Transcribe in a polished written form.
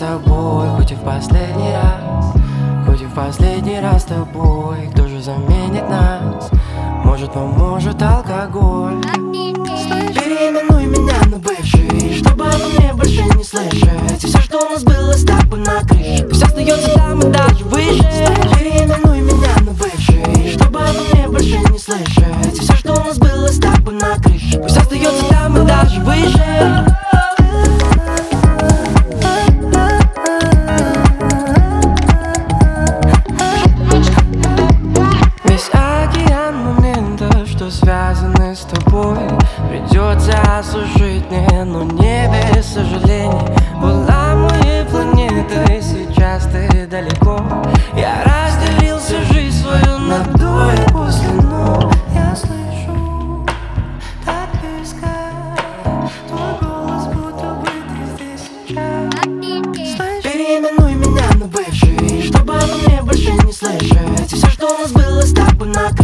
тобой, хоть и в последний раз. Хоть и в последний раз с тобой. Кто же заменит нас? Может, поможет алкоголь. Переименуй меня на бывший, чтобы обо мне больше не слышать. И все, что у нас было с тобой на крыше, пусть остается там и даже выше. Переименуй меня на бывший, чтобы обо мне больше не слышать. И все, что у нас было с тобой на крыше, пусть остается там и даже выше. Связаны с тобой, придется осушить мне, но не без сожалений. Была моей планетой, сейчас ты далеко. Я разделил всю жизнь свою на до и после, но я слышу так близко твой голос, будто бы ты здесь сейчас. Переименуй меня на бывший, чтобы обо мне больше не слышать. И все, что у нас было с тобой на